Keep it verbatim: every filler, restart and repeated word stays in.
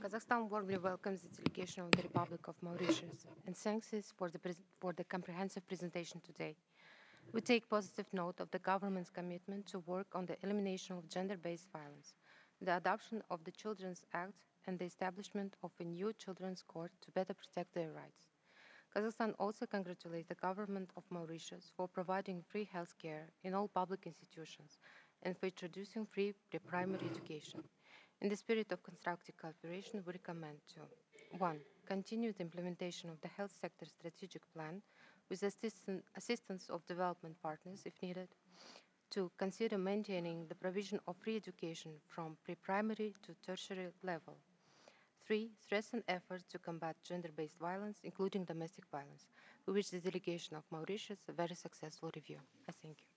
Kazakhstan warmly welcomes the delegation of the Republic of Mauritius and thanks it for the, pres- for the comprehensive presentation today. We take positive note of the government's commitment to work on the elimination of gender-based violence, the adoption of the Children's Act, and the establishment of a new children's court to better protect their rights. Kazakhstan also congratulates the government of Mauritius for providing free health care in all public institutions and for introducing free pre-primary education. In the spirit of constructive cooperation, we recommend to one. Continue the implementation of the health sector strategic plan with assistan- assistance of development partners if needed. two. Consider maintaining the provision of free education from pre-primary to tertiary level. three. Strengthen efforts to combat gender-based violence, including domestic violence, for which the delegation of Mauritius a very successful review. I thank you.